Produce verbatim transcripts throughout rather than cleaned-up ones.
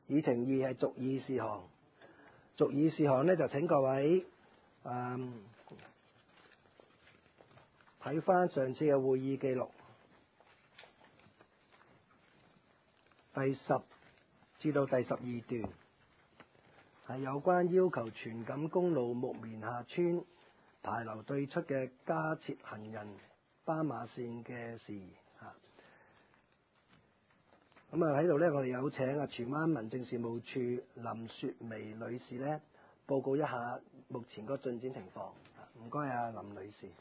議程二係續議事項，續議事項呢，就請各位誒睇翻上次嘅會議記錄，第十至到第十二段係有關要求荃錦公路木棉下村牌樓對出嘅加設行人斑馬線嘅事宜嚇。咁啊喺度呢，我哋有請啊荃灣民政事務處林雪薇女士呢報告一下目前個進展情況。唔該啊，林女士。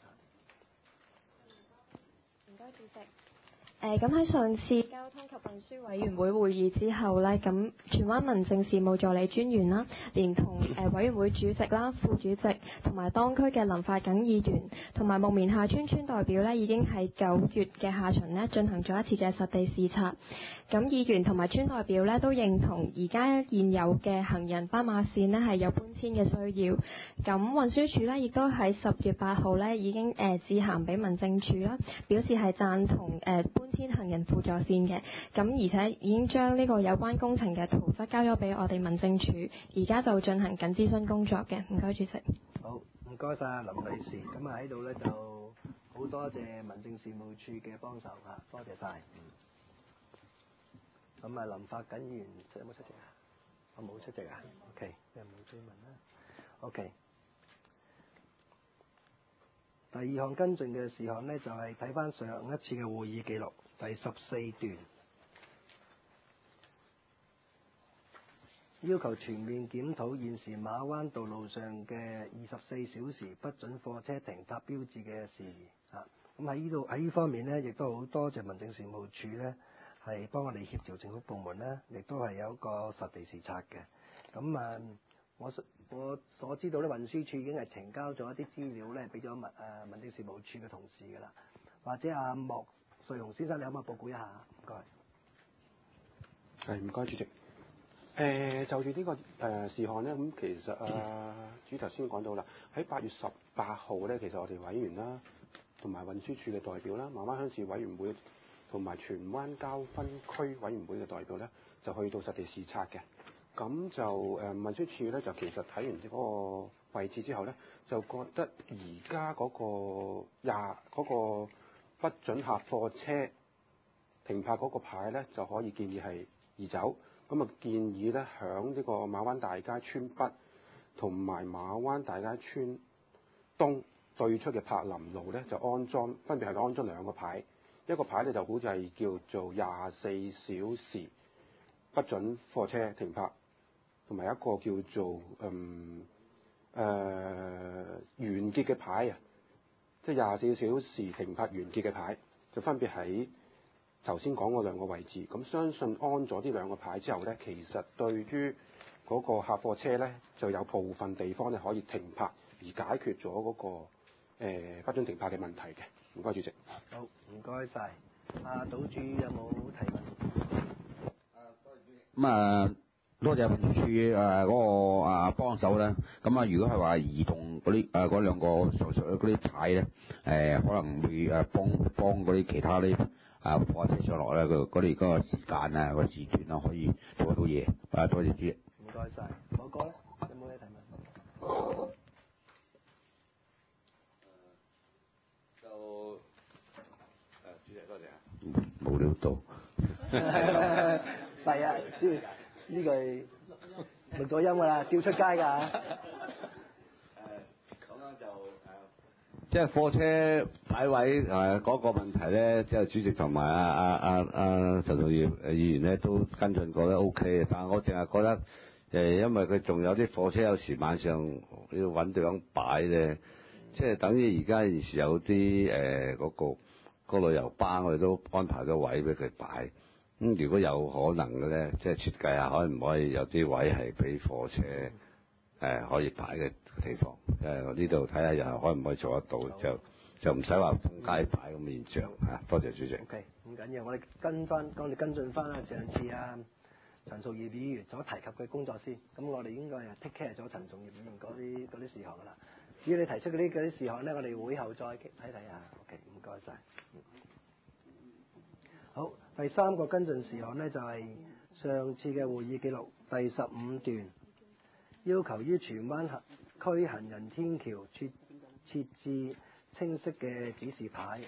唔該，主席。誒咁喺上次交通及運輸委員會會議之後呢，咁荃灣民政事務助理專員啦，連同誒、呃、委員會主席啦、副主席同埋當區嘅林發瑾議員同埋木棉下村村代表呢，已經喺九月嘅下旬呢進行咗一次嘅實地視察。咁議員同埋村代表呢都認同而家現有嘅行人斑馬線呢係有搬遷嘅需要。咁運輸署呢亦都喺十月八號呢已經誒致函俾民政處啦，表示係贊同誒、呃、搬遷行人輔助線嘅。咁而且已經將呢個有關工程嘅圖則交咗俾我哋民政處，而家就進行緊諮詢工作嘅。唔該，主席。 好，唔該晒林女士。咁啊喺度呢，就好多謝民政事務處嘅幫手嚇，多謝晒。咁啊，林發瑾議員有冇出席啊？我冇出席啊。OK，你冇追問啦。OK。第二項跟進嘅事項呢，就係睇翻上一次嘅會議記錄，第十四段，要求全面檢討現時馬灣道路上嘅二十四小時不准貨車停泊標誌嘅事宜啊。咁喺呢度喺呢方面呢，亦都好多謝民政事務處呢，係幫我哋協調政府部門呢，亦都係有一個實地視察嘅。咁啊，我我所知道咧，運輸署已經係呈交咗一啲資料咧，俾咗民誒民政事務處嘅同事㗎啦。或者阿莫瑞雄先生，你可唔可以報告一下？唔該。 係，唔該，主席。誒、呃，就住呢、這個誒、呃、事項咧，咁其實啊，主頭先講到啦，喺八月十八號咧，其實我哋委員啦，同埋運輸署嘅代表啦，馬灣鄉事委員會同埋荃灣交分區委員會嘅代表咧，就去到實地視察嘅。咁就誒、呃、運輸署咧，就其實睇完嗰個位置之後咧，就覺得而家嗰個廿嗰、那個不准客貨車停泊嗰個牌咧，就可以建議係移走。咁啊建議咧，響呢個馬灣大街村北同埋馬灣大街村東對出嘅柏林路咧，就安裝分別係安裝兩個牌，一個牌咧就好似係叫做廿四小時不准貨車停泊，同埋一個叫做嗯誒、呃、完結嘅牌啊，即係廿四小時停泊完結嘅牌，就分別喺頭先講嗰兩個位置。咁相信安咗呢兩個牌之後咧，其實對於嗰個客貨車咧，就有部分地方咧可以停泊，而解決咗嗰、那個誒、呃、不准停泊嘅問題嘅。唔該，主席。 好，唔該晒。阿島主有冇提問？ 啊，多謝主席。咁啊，多謝運輸署誒嗰個啊幫手咧。咁啊，如果係話移動嗰啲誒嗰兩個上述嗰啲牌咧，誒、呃、可能會誒幫幫嗰啲其他啲啊貨車上落咧，佢嗰啲嗰個時間啊、個時段啊，可以做得到嘢。啊，多謝主席。 唔該晒。某哥咧，有冇咩提問？ 就誒、呃，主席多謝啊。 冇料到。 係啊，主席呢個係錄咗音㗎啦，照出街㗎。誒， 咁樣就誒。 即係貨車擺位誒嗰個問題咧，即係主席同埋阿阿阿阿陳淑儀議員咧都跟進過咧 O K 嘅，但係我淨係覺得誒，因為佢仲有啲貨車有時晚上要揾地方擺咧，即係等於而家現時有啲誒嗰個嗰旅遊巴，我哋都安排咗位俾佢擺。咁如果有可能嘅咧，即係設計下可唔可以有啲位係俾貨車誒、呃、可以擺嘅地方？誒呢度睇下又可唔可以做得到，就就唔使話封街擺咁嘅現象嚇。多謝主席。 O K，唔緊要，我哋跟翻，我哋跟進翻啊上次啊陳淑儀議員所提及嘅工作先。咁我哋應該係 take care 咗陳淑儀議員嗰啲嗰啲事項㗎啦。至於你提出嗰啲嗰啲事項咧，我哋會後再睇睇下。O K，唔該晒。好，第三個跟進事項呢，就係、是、 上次嘅會議記錄第十五段，要求於荃灣區行人天橋設設置清晰嘅指示牌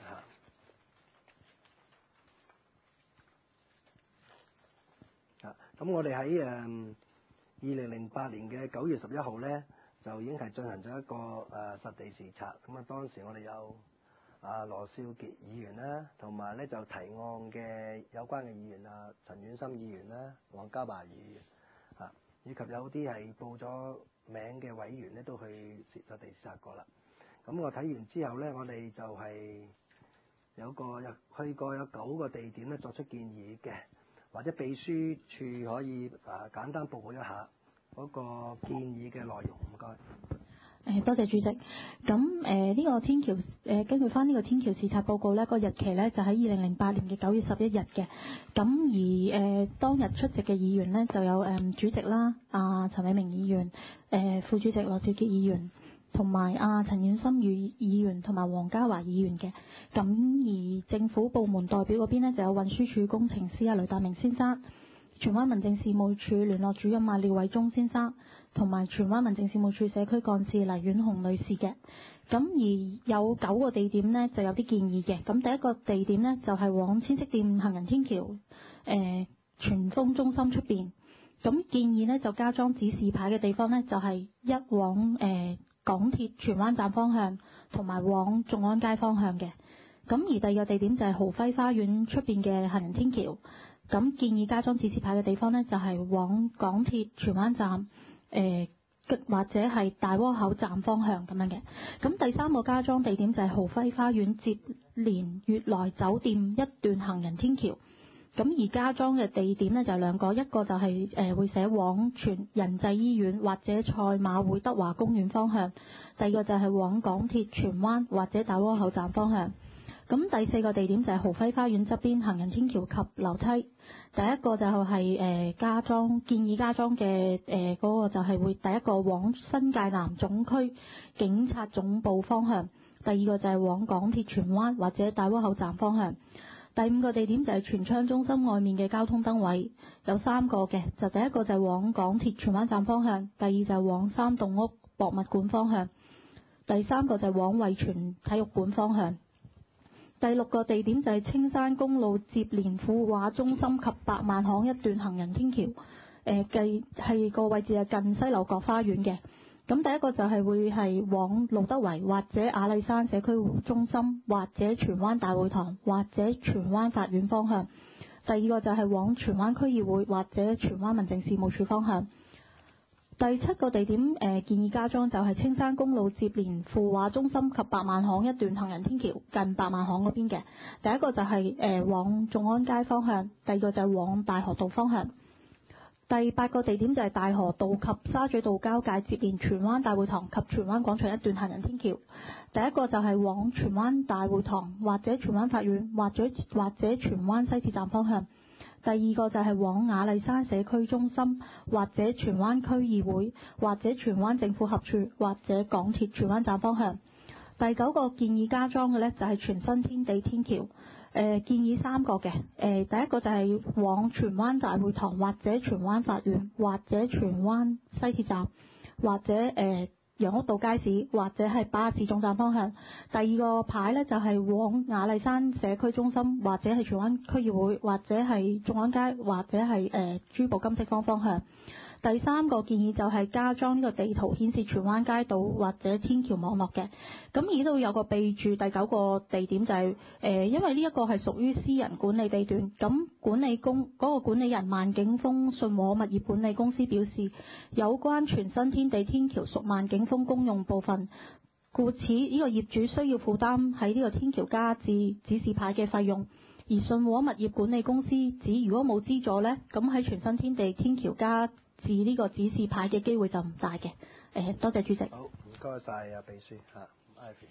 嚇。啊，咁我哋喺誒二零零八年嘅九月十一號咧，就已經係進行咗一個誒、呃、實地視察。咁啊，當時我哋有啊羅少傑議員啦，同埋咧就提案嘅有關嘅議員啊，陳婉心議員啦、黃家華議員啊，以及有啲係報咗名嘅委員咧，都去實地視察過啦。咁我睇完之後咧，我哋就係有個有去過有九個地點咧作出建議嘅，或者秘書處可以啊簡單報告一下嗰個建議嘅內容，唔該。 誒多謝主席。咁誒呢個天橋誒、呃、根據翻呢個天橋視察報告呢個日期呢就喺二零零八年嘅九月十一日嘅。咁而誒、呃、當日出席嘅議員呢就有誒、呃、主席啦，阿、呃、陳偉明議員、誒、呃、副主席羅兆傑議員，同埋阿陳婉心議議員同埋黃家華議員嘅。咁而政府部門代表嗰邊呢就有運輸署工程師阿雷達明先生、荃灣民政事務處聯絡主任阿廖偉忠先生，同埋荃灣民政事務處社區幹事黎婉紅女士嘅。咁而有九個地點呢就有啲建議嘅。咁第一個地點呢就係、是、往千色店行人天橋誒、呃、荃豐中心出邊。咁建議呢就加裝指示牌嘅地方呢就係、是、一往誒、呃、港鐵荃灣站方向，同埋往眾安街方向嘅。咁而第二個地點就係豪輝花園出邊嘅行人天橋。咁建議加裝指示牌嘅地方呢，就係、是、往港鐵荃灣站，誒、呃、或者係大窩口站方向咁樣嘅。咁第三個加裝地點就係豪輝花園接連悅來酒店一段行人天橋。咁而加裝嘅地點呢，就係、是、兩個，一個就係、是、誒、呃、會寫往全仁濟醫院或者賽馬會德華公園方向，第二個就係往港鐵荃灣或者大窩口站方向。咁第四個地點就係豪輝花園側邊行人天橋及樓梯。第一個就係、是、誒、呃、加裝建議加裝嘅誒嗰個就係會第一個往新界南總區警察總部方向，第二個就係往港鐵荃灣或者大窩口站方向。第五個地點就係荃昌中心外面嘅交通燈位，有三個嘅，就第一個就係往港鐵荃灣站方向，第二就係往三棟屋博物館方向，第三個就係往惠荃體育館方向。第六個地點就係青山公路接連富華中心及百萬行一段行人天橋，誒、呃、計係個位置係近西樓角花園嘅。咁第一個就係會係往路德圍或者雅麗珊社區中心，或者荃灣大會堂或者荃灣法院方向。第二個就係往荃灣區議會或者荃灣民政事務處方向。第七個地點誒、呃、建議加裝就係青山公路接連富華中心及百萬行一段行人天橋，近百萬行嗰邊嘅。第一個就係、是、誒、呃、往眾安街方向，第二個就係往大河道方向。第八個地點就係大河道及沙咀道交界接連荃灣大會堂及荃灣廣場一段行人天橋。第一個就係往荃灣大會堂或者荃灣法院或者或者荃灣西鐵站方向。第二個就係往雅麗珊社區中心或者荃灣區議會或者荃灣政府合署或者港鐵荃灣站方向。第九個建議加裝嘅呢，就係荃新天地天橋。誒、呃、建議三個嘅，誒、呃、第一個就係往荃灣大會堂或者荃灣法院或者荃灣西鐵站或者誒楊屋道街市或者係巴士總站方向。第二個牌呢，就係、是、往雅麗珊社區中心或者係荃灣區議會或者係眾安街或者係誒、呃、珠寶金飾坊方向。第三個建議就係加裝呢個地圖顯示荃灣街道或者天橋網絡嘅。咁而都有個備註，第九個地點就係、是、誒、呃，因為呢一個係屬於私人管理地段，咁管理公嗰、那個管理人萬景峰信和物業管理公司表示，有關荃新天地天橋屬萬景峰公用部分，故此呢個業主需要負擔喺呢個天橋加置指示牌嘅費用。而信和物業管理公司指，如果冇資助呢，咁喺荃新天地天橋加至呢個指示牌嘅機會就唔大嘅。誒、呃，多謝主席。 好，唔該晒啊，秘書嚇 Ivy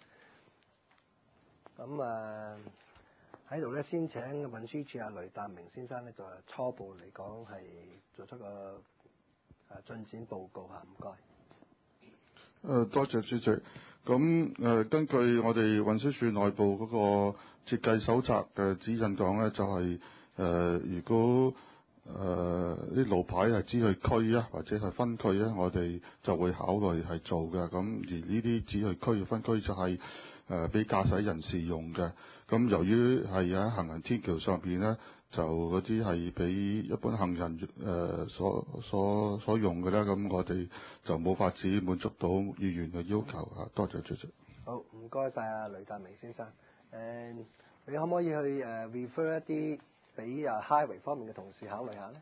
嚇。咁啊喺度咧，先請運輸署阿雷達明先生咧，就初步嚟講係做出個啊進展報告嚇，唔該。 誒、呃，多謝主席。咁誒、呃，根據我哋運輸署內部嗰個設計手冊嘅指引講咧，就係、是、誒、呃，如果啲路牌係只去區啊，或者係分區啊，我哋就會考慮係做嘅。咁而呢啲只去區嘅分區就係誒俾駕駛人士用嘅。咁由於係喺行人天橋上邊咧，就嗰啲係俾一般行人誒、呃、所所所用嘅啦。咁我哋就冇法子滿足到議員嘅要求啊。多謝主席。 好，唔該晒啊，雷達明先生。誒，你可唔可以去誒 refer 一啲俾啊 highway 方面嘅同事考慮下咧？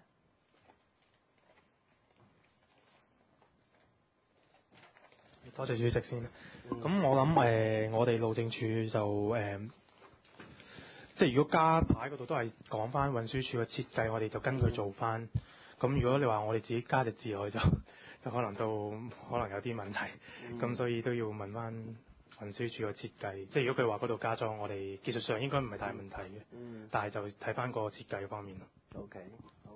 多謝主席先。咁、嗯、我諗誒、呃，我哋路政署就誒、呃，即係如果加牌嗰度都係講翻運輸署嘅設計，我哋就跟佢做翻。咁、嗯、如果你話我哋自己加隻字落去就，就可能都可能有啲問題。咁、嗯、所以都要問翻運輸署嘅設計。即係如果佢話嗰度加裝，我哋技術上應該唔係大問題嘅。嗯。但係就睇翻個設計方面咯。 OK， 好。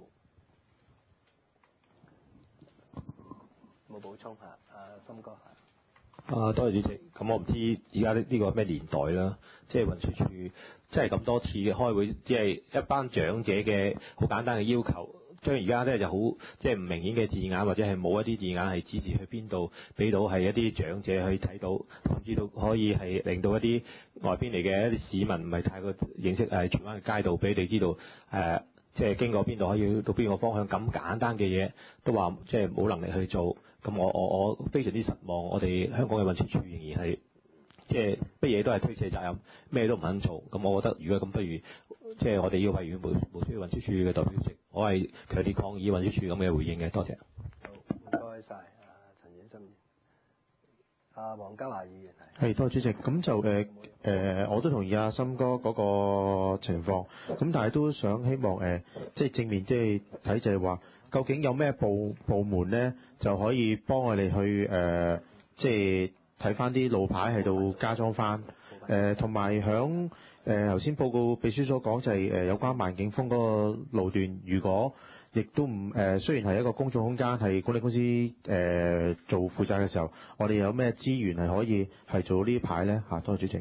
冇補充下，阿森哥。 啊，多謝主席。咁我唔知而家呢呢個咩年代啦，即係運輸署即係咁多次嘅開會，即係一班長者嘅好簡單嘅要求，將而家咧就好即係唔明顯嘅字眼，或者係冇一啲字眼係指示去邊度，俾到係一啲長者去睇到，甚至到可以係令到一啲外邊嚟嘅一啲市民唔係太過認識誒荃灣嘅街道，俾你知道誒。呃即係經過邊度可以到邊個方向，咁簡單嘅嘢都話即係冇能力去做，咁我我我非常之失望。我哋香港嘅運輸署仍然係即係乜嘢都係推卸責任，咩都唔肯做。咁我覺得如果咁，不如即係我哋要為無無需要運輸署嘅代表席，我係強烈抗議運輸署咁嘅回應嘅。多謝。 好，唔該晒，啊陳婉心議員。啊黃家華議員係。係，多謝主席。咁就誒誒、呃，我都同意阿森哥嗰個情況。咁但係都想希望誒、呃，即係正面即係睇就係話，究竟有咩部部門咧就可以幫我哋去誒、呃，即係睇翻啲路牌喺度加裝翻。誒同埋響誒頭先報告秘書所講就係、是、誒、呃、有關萬景峰嗰個路段，如果亦都唔誒、呃，雖然係一個公眾空間，係管理公司誒、呃、做負責嘅時候，我哋有咩資源係可以係做呢排咧嚇？多謝主席。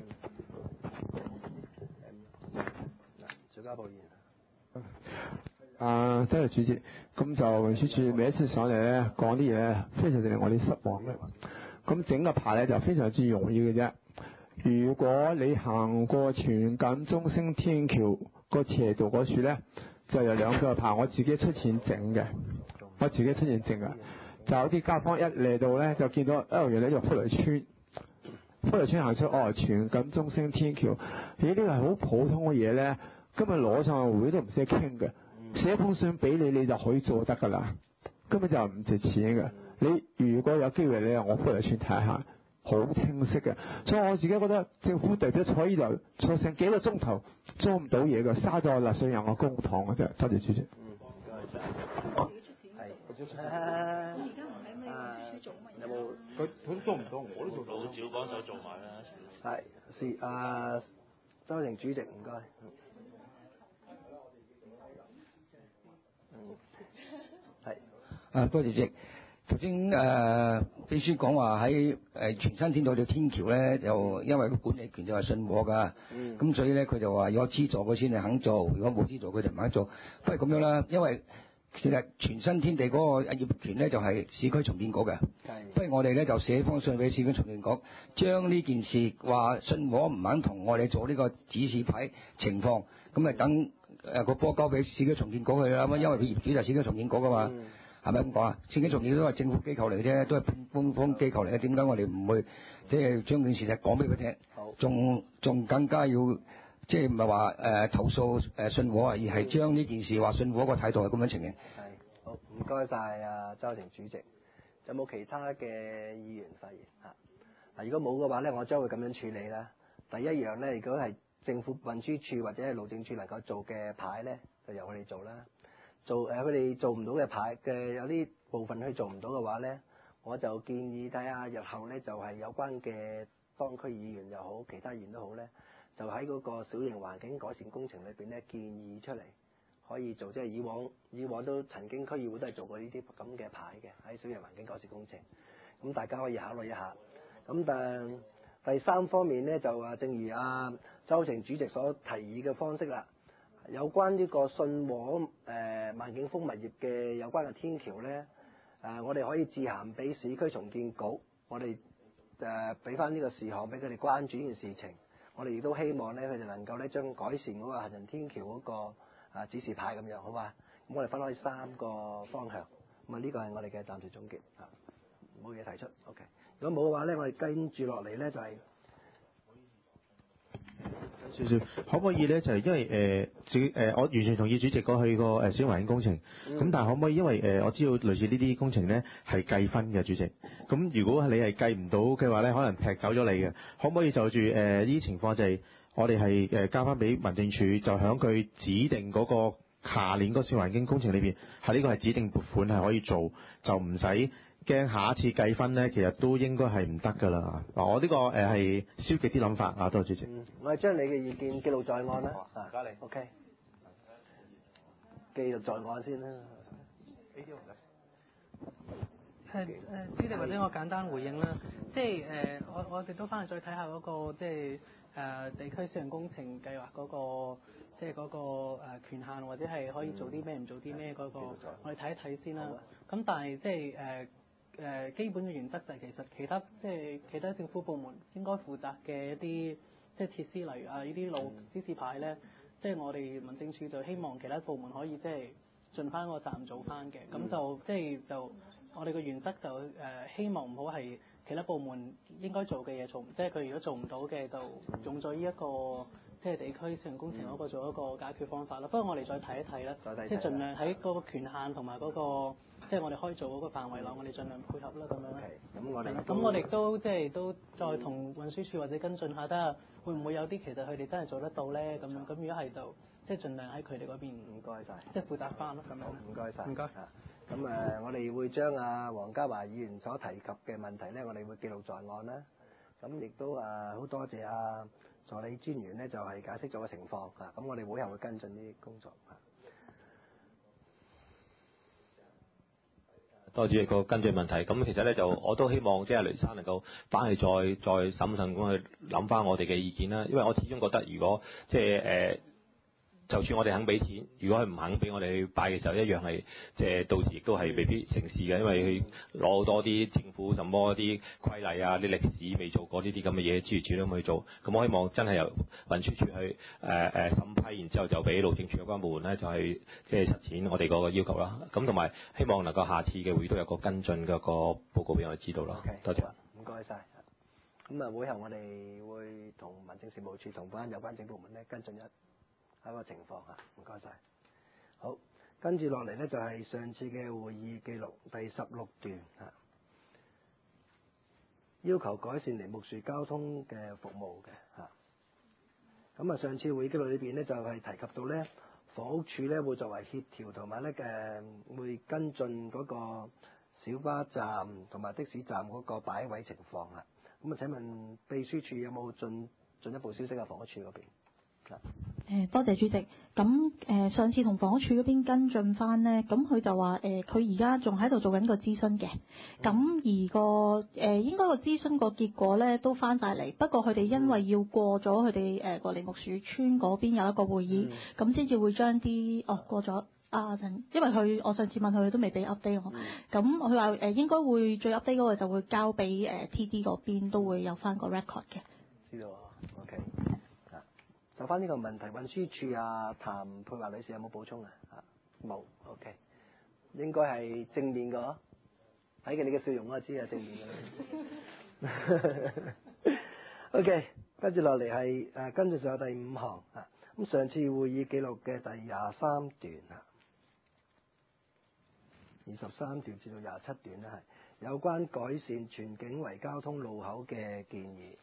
邵家寶議員。 啊，多謝主席。咁就運輸署每一次上嚟咧講啲嘢，非常令我哋失望嘅。咁整個牌咧就非常之容易嘅啫。如果你行過荃錦中升天橋個斜道嗰處咧，就有兩個牌，我自己出錢整嘅，我自己出錢整嘅。就有啲街坊一嚟到咧，就見到哦，原來呢個福來村，福來村行出哦，荃錦中升天橋。咦，呢個係好普通嘅嘢咧，今日攞上去會都唔使傾嘅，寫封信俾你，你就可以做得㗎啦。根本就唔值錢嘅。你如果有機會咧，我福來村睇下。好清晰嘅，所以我自己覺得政府代表坐呢度坐成幾個鐘頭做唔到嘢嘅，嘥咗納稅人嘅公帑嘅啫。多謝主席。 嗯，唔該曬。係。而家唔係咪運輸署做乜嘢？有冇？佢佢做唔到，我都做到。老趙幫手做埋啦。係，是啊，周庭主席，唔該。嗯。係。 啊，多謝主席。頭先誒秘書講話喺誒荃新天道條天橋咧，就因為個管理權就係信和㗎，咁、嗯、所以咧佢就話有資助佢先至肯做，如果冇資助佢就唔肯做。不如咁樣啦，因為其實荃新天地嗰個業權咧就係市區重建局嘅，不如我哋咧就寫封信俾市區重建局，將呢件事話信和唔肯同我哋做呢個指示牌情況，咁咪等誒個波交俾市區重建局去啦，因為佢業主就係市區重建局㗎嘛。嗯係咪咁講啊？市區重建都係政府機構嚟嘅啫，都係官方機構嚟嘅。點解我哋唔會即係將件事實講俾佢聽？仲仲更加要即係唔係話誒投訴誒信和啊，而係將呢件事話信和個態度係咁樣情形。 係好，唔該晒啊，周庭主席。有冇其他嘅議員發言啊？嗱，如果冇嘅話咧，我將會咁樣處理啦。第一樣咧，如果係政府運輸署或者係路政署能夠做嘅牌咧，就由我哋做啦。做誒佢哋做唔到嘅牌嘅有啲部分佢做唔到嘅話咧，我就建議睇下日後咧就係、是、有關嘅當區議員又好，其他議員都好咧，就喺嗰個小型環境改善工程裏邊咧建議出嚟可以做，即係以往以往都曾經區議會都係做過呢啲咁嘅牌嘅喺小型環境改善工程，咁大家可以考慮一下。咁但第三方面咧就話正如阿周庭主席所提議嘅方式啦。 有關呢個信和誒、呃、萬景豐物業嘅有關嘅天橋咧，誒、呃、我哋可以致函俾市區重建局，我哋誒俾翻呢個事項俾佢哋關注呢件事情。我哋亦都希望咧，佢哋能夠咧將改善嗰個行人天橋嗰、那個啊指示牌咁樣，好嘛？咁我哋分開三個方向，咁啊呢個係我哋嘅暫時總結啊，冇嘢提出。OK， 如果冇嘅話咧，我哋跟住落嚟咧就係、是。 少少，可唔可以咧？就係、是、因為誒主誒，我完全同意主席講去個誒小環境工程。咁、嗯、但係可唔可以因為誒、呃、我知道類似呢啲工程咧係計分嘅，主席。咁如果你係計唔到嘅話咧，可能劈走咗你嘅。可唔可以就住誒呢啲情況就係我哋係誒交翻俾民政處，就響佢指定嗰個下年嗰個小環境工程裏邊，係呢個係指定撥款係可以做，就唔使驚下一次計分咧，其實都應該係唔得㗎啦。嗱，我呢個誒係消極啲諗法啊，多謝主席。 嗯，我係將你嘅意見記錄在案啦。啊，加你 OK， 記錄在案先啦。 誒誒，主席或者我簡單回應啦，即係誒、呃，我我哋都翻去再睇下嗰個即係誒、呃、地區小型工程計劃嗰、那個即係嗰個誒權限或者係可以做啲咩唔做啲咩嗰個，我哋睇一睇先啦。咁但係即係誒。呃誒、呃、基本嘅原則就係其實其他即係其他政府部門應該負責嘅一啲即係設施，例如啊呢啲路指示牌咧，即係我哋民政處就希望其他部門可以即係盡翻個責任做翻嘅，咁就即係就我哋嘅原則就誒、呃、希望唔好係其他部門應該做嘅嘢做，即係佢如果做唔到嘅就用咗呢一個即係地區小型工程嗰個做一個解決方法啦。不過我哋再睇一睇啦，即係盡量喺嗰個權限同埋嗰個。即係我哋可以做嗰個範圍內，我哋盡量配合啦，咁樣啦。 咁我哋咁我哋都即係都再同運輸署或者跟進下，睇下會唔會有啲其實佢哋真係做得到咧？咁樣咁如果係就即係盡量喺佢哋嗰邊。 唔該晒， 即係負責翻咯，咁樣。 唔該晒。 唔該。 咁誒、呃，我哋會將阿黃家華議員所提及嘅問題咧，我哋會記錄在案啦。咁亦都誒好、呃、多謝阿助理專員咧，就係、是、解釋咗個情況嚇。咁我哋會後會跟進呢啲工作嚇。 多謝個跟進問題，咁其實咧就我都希望即係雷生能夠翻去再再審慎咁去諗翻我哋嘅意見啦，因為我始終覺得如果即係誒，就算我哋肯俾錢，如果佢唔肯俾我哋去擺嘅時候，一樣係即係到時亦都係未必成事嘅，因為佢攞多啲政府什麼啲規例啊、啲歷史未做過呢啲咁嘅嘢，諸如此類咁去做。咁我希望真係由運輸署去誒誒、呃、審批，然之後就俾路政署有關部門咧，就係即係實踐我哋嗰個要求啦。咁同埋希望能夠下次嘅會都有個跟進嘅個報告俾我哋知道啦。 Okay, 多謝。 唔該晒。咁啊，會後我哋會同民政事務處同翻有關政府部門咧跟進一一個情況嚇，唔該晒。好，跟住落嚟咧就係上次嘅會議記錄第十六段嚇，要求改善梨木樹交通嘅服務嘅嚇。咁啊，上次會議記錄裏邊咧就係提及到咧，房屋署咧會作為協調同埋咧誒會跟進嗰個小巴站同埋的士站嗰個擺位情況啊。咁啊，請問秘書處有冇進進一步消息啊？房屋署嗰邊？ 誒多謝主席。咁誒上次同房屋署嗰邊跟進翻呢，咁佢就話誒佢而家仲喺度做緊個諮詢嘅。咁、嗯、而個誒、呃、應該個諮詢個結果咧都翻晒嚟，不過佢哋因為要過咗佢哋誒個梨木樹村嗰邊有一個會議，咁先至會將啲哦過咗啊陣，因為佢我上次問佢，佢都未俾 update 我。咁佢話誒應該會最 update 嗰個就會交俾誒、呃、T D 嗰邊，都會有翻個 record 嘅。 知道啊 ，OK。就翻呢個問題，運輸署啊，譚佩華女士有冇補充啊？啊，冇 ，OK，應該係正面嘅嗬，睇見你嘅笑容我知係正面嘅。OK，跟住落嚟係誒跟住仲有第五行啊，咁上次會議記錄嘅第廿三段啊，二十三段至到廿七段咧係有關改善全境圍交通路口嘅建議。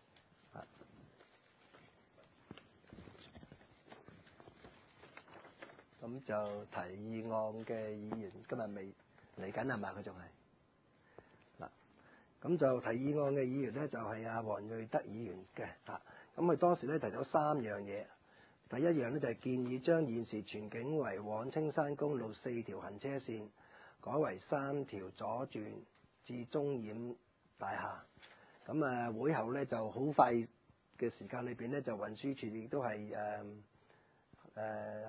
咁就提議案嘅議員今日未嚟緊係嘛？佢仲係嗱，咁就提議案嘅議員咧就係阿黃瑞德議員嘅嚇。咁佢當時咧提咗三樣嘢，第一樣咧就係建議將現時全境圍往青山公路四條行車線改為三條左轉至中染大廈。咁啊會後咧就好快嘅時間裏邊咧就運輸署亦都係誒誒。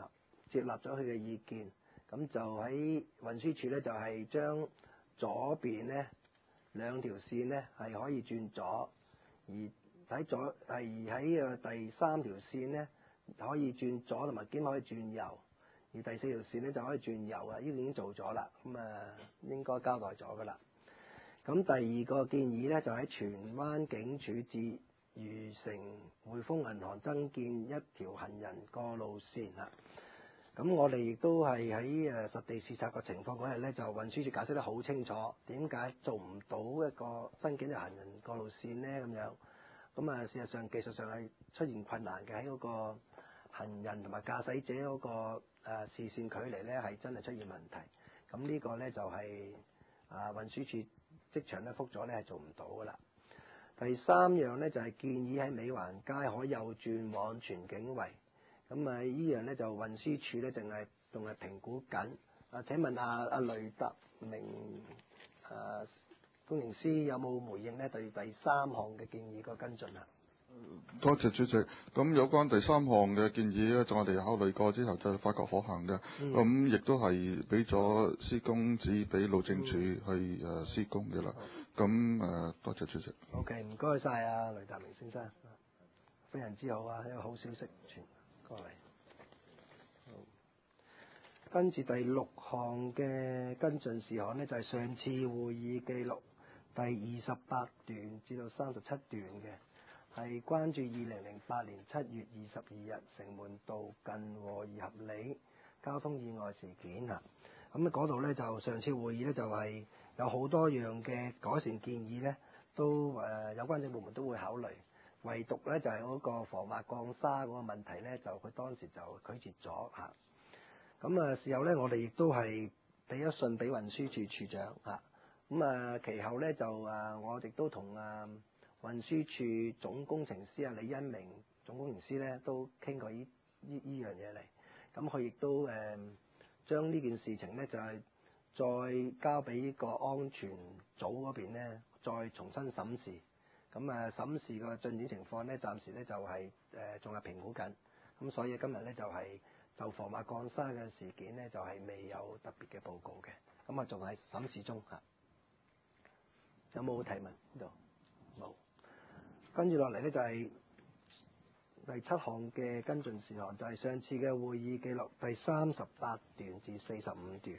接納咗佢嘅意見，咁就喺運輸署咧就係將左邊咧兩條線咧係可以轉左，而喺左係喺誒第三條線咧可以轉左同埋兼可以轉右，而第四條線咧就可以轉右啊！呢個已經做咗啦，咁啊應該交代咗噶啦。咁第二個建議咧就喺荃灣警署至愉城匯豐銀行增建一條行人過路線啦。咁我哋亦都係喺誒實地視察個情況嗰日咧，就運輸署解釋得好清楚，點解做唔到一個增建嘅行人過路線咧？咁樣咁啊，事實上技術上係出現困難嘅，喺嗰個行人同埋駕駛者嗰個誒視線距離咧係真係出現問題。咁呢個咧就係啊運輸署即場咧覆咗咧係做唔到噶啦。第三樣咧就係建議喺美環街可右轉往荃景圍。咁啊，依樣咧就運輸署咧淨係仲係評估緊。啊，請問阿阿雷達明啊工程師有冇回應咧？對第三項嘅建議個跟進啊？ 多謝主席。咁有關第三項嘅建議咧，就我哋考慮過之後就發覺可行嘅。咁亦都係俾咗施工紙俾路政署去誒施工嘅啦。咁誒，多謝主席。 OK， 唔該晒啊，雷達明先生，非常之好啊，一個好消息傳過嚟。好，跟住第六項嘅跟進事項呢，就係、是、上次會議記錄第二十八段至到三十七段嘅。係關注二零零八年七月二十二日城門道近和宜合里交通意外事件啊！咁嗰度咧就上次會議咧就係、是、有好多樣嘅改善建議咧，都誒、呃、有關政部門都會考慮，唯獨咧就係、是、嗰個防滑鋼沙嗰個問題咧，就佢當時就拒絕咗嚇。咁啊事後咧，我哋亦都係俾咗信俾運輸署署長嚇。咁啊其後咧就啊我哋都同啊運輸署總工程師啊李恩明總工程師咧都傾過依依依樣嘢嚟，咁佢亦都誒、呃、將呢件事情咧就係、是、再交俾呢個安全組嗰邊咧，再重新審視。咁啊審視個進展情況咧，暫時咧就係誒仲係評估緊。咁所以今日咧就係、是、就防滑鋼沙嘅事件咧，就係、是、未有特別嘅報告嘅。咁啊仲係審視中嚇。有冇提問呢度？冇。跟住落嚟咧就係第七項嘅跟進事項，就係、是、上次嘅會議記錄第三十八段至四十五段，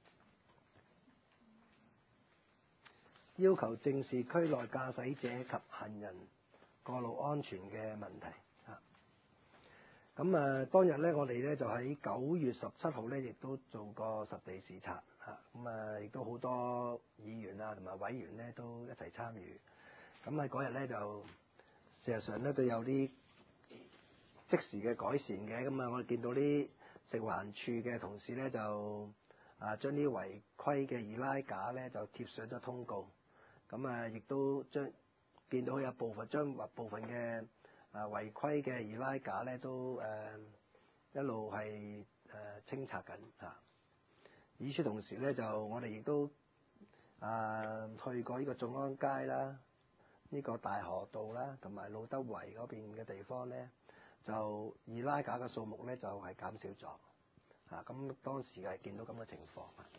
要求正視區內駕駛者及行人過路安全嘅問題啊。咁啊，當日咧我哋咧就喺九月十七號咧，亦都做過實地視察嚇。咁啊，亦都好多議員啊同埋委員咧都一齊參與。咁喺嗰日咧就事實上咧都有啲即時嘅改善嘅。咁啊，我哋見到啲食環署嘅同事咧就啊將啲違規嘅易拉架咧就貼上咗通告。咁啊，亦都將見到有部分將部分嘅啊違規嘅易拉架咧都誒、呃、一路係誒、呃、清拆緊嚇。與此同時咧，就我哋亦都啊去過呢個眾安街啦。呢個大河道啦，同埋路德圍嗰邊嘅地方咧，就易拉架嘅數目咧就係、是、減少咗，啊咁當時係見到咁嘅情況。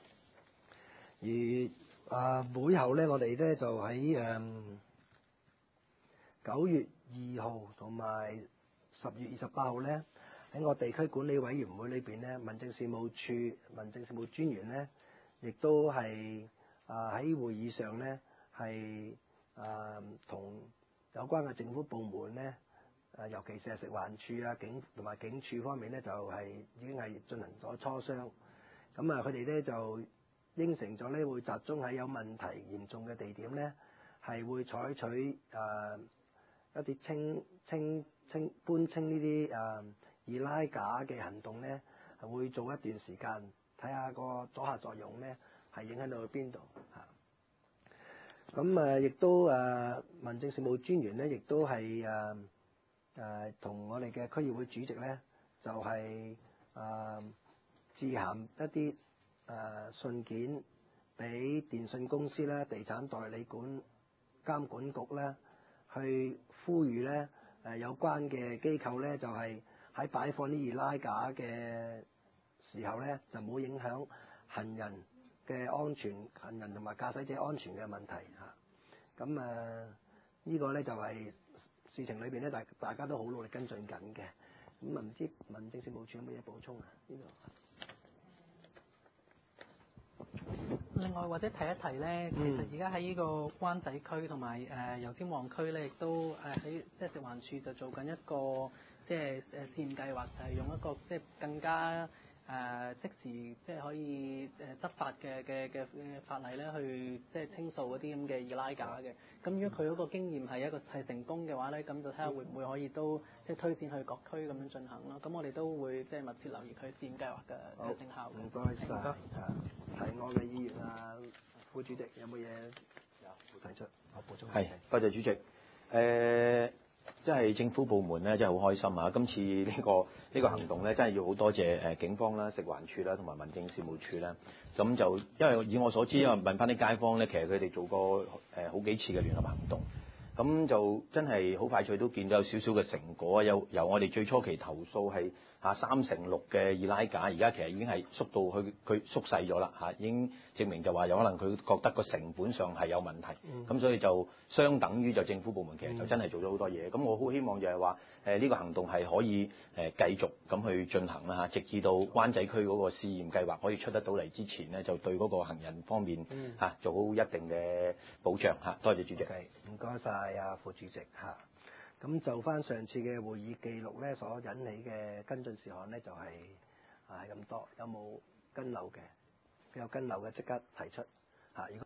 而啊會後咧，我哋咧就喺誒九月二號同埋十月二十八號咧，喺我地區管理委員會裏邊咧，民政事務處民政事務專員咧，亦都係啊喺會議上咧係。啊，同有關嘅政府部門咧，誒尤其是係食環署啊、警同埋警署方面咧，就係、是、已經係進行咗磋商。咁啊，佢哋咧就應承咗咧，會集中喺有問題嚴重嘅地點咧，係會採取誒、呃、一啲清清清搬清呢啲誒易拉架嘅行動咧，係會做一段時間，睇下個阻嚇作用咧係影響到去邊度嚇。咁誒，亦都誒民政事務專員咧，亦都係誒誒同我哋嘅區議會主席咧，就係、是、誒、呃、致函一啲誒、呃、信件俾電信公司啦、地產代理管監管局咧，去呼籲咧誒、呃、有關嘅機構咧，就係、是、喺擺放啲易拉架嘅時候咧，就冇影響行人嘅安全、行人同埋駕駛者安全嘅問題嚇。咁誒、呃呢個咧就係、事情裏邊咧，大大家都好努力跟進緊嘅。咁啊，唔知民政事務處有乜嘢補充啊？呢度。 另外或者提一提咧，其實而家喺呢個灣仔區同埋誒油尖旺區咧，亦都誒喺即係食環署就做緊一個即係誒試驗計劃，就係、是、用一個即係更加誒、呃、即時即係可以誒執法嘅嘅嘅法例咧，去即係清掃嗰啲咁嘅易拉架嘅。咁如果佢嗰個經驗係一個係成功嘅話咧，咁就睇下會唔會可以都即係推薦去各區咁樣進行咯。咁我哋都會即係密切留意佢試驗計劃嘅嘅成效。 唔該晒。啊，提案嘅議員啊，副主席有冇嘢有提出？我補充。 係，多謝主席。誒、呃，即係政府部門咧，真係好開心啊！今次呢、這個呢、這個行動咧，真係要好多謝誒警方啦、食環署啦同埋民政事務處啦。咁就因為以我所知，因為問翻啲街坊咧，其實佢哋做過誒好幾次嘅聯合行動。咁就真係好快脆都見到有少少嘅成果啊！由由我哋最初期投訴係嚇三成六嘅易拉架，而家其實已經係縮到去佢縮細咗啦嚇，已經證明就話有可能佢覺得個成本上係有問題，咁、嗯、所以就相等於就政府部門其實就真係做咗好多嘢。咁、嗯、我好希望就係話誒呢個行動係可以誒繼續咁去進行啦嚇，直至到灣仔區嗰個試驗計劃可以出得到嚟之前呢，就對嗰個行人方面嚇做好一定嘅保障嚇。多謝主席。 唔該晒啊，副主席嚇。咁就翻上次嘅會議記錄咧，所引起嘅跟進事項咧，就係啊係咁多。有冇跟漏嘅？有跟漏嘅即刻提出嚇。如果